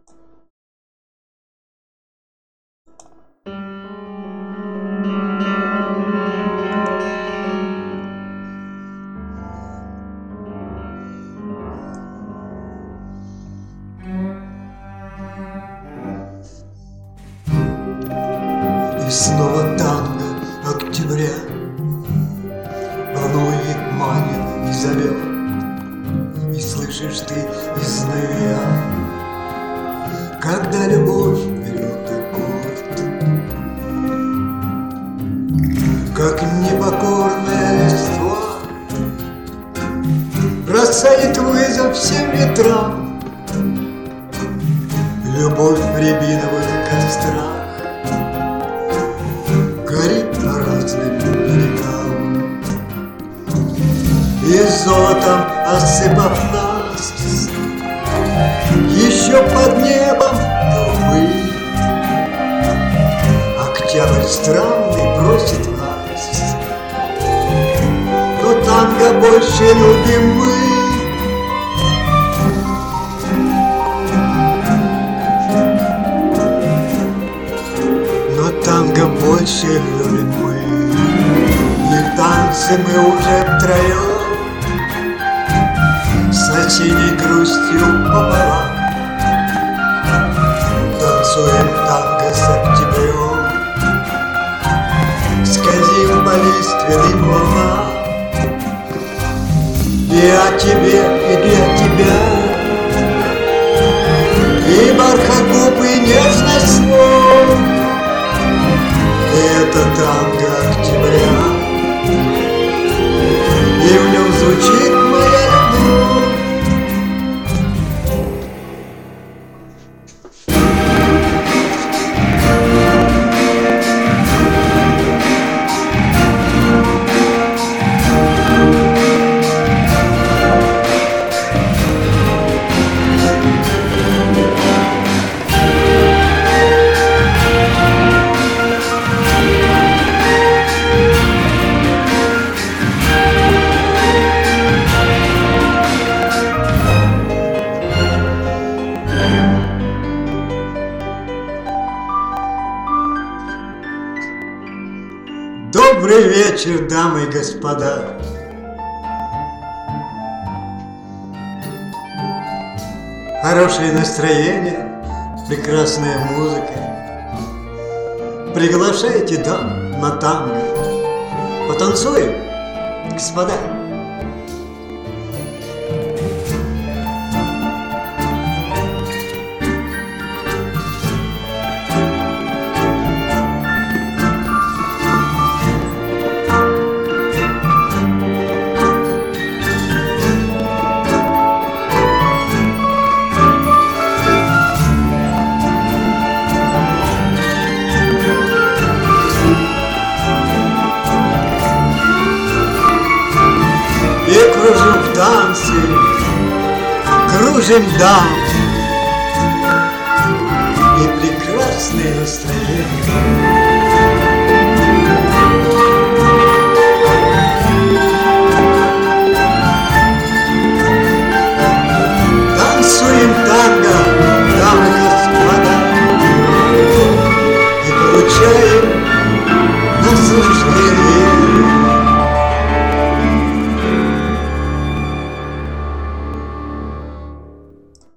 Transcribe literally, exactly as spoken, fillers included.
И снова танго октября волнует, манит и зовет. И слышишь ты изнывя, когда любовь берет аккорд, как непокорная листва бросает вызов всем ветрам. Любовь в рябиновых кострах горит по разным берегам, и золотом осыпав нас еще под небом голубым. Октябрь странный просит нас, но танго больше любим мы. Танго больше любим мы, и в танце мы уже втроем, с осенней грустью пополам. Танцуем танго с октябрем, скользим по лиственным волнам. И о тебе, и для тебя, и бархат губ, и нежность слов. Это танго октября, и в нем звучит моя любовь. Добрый вечер, дамы и господа. Хорошее настроение, прекрасная музыка. Приглашайте дам на танго. Потанцуем, господа. И кружим в танце, кружим дам, и прекрасное настроение.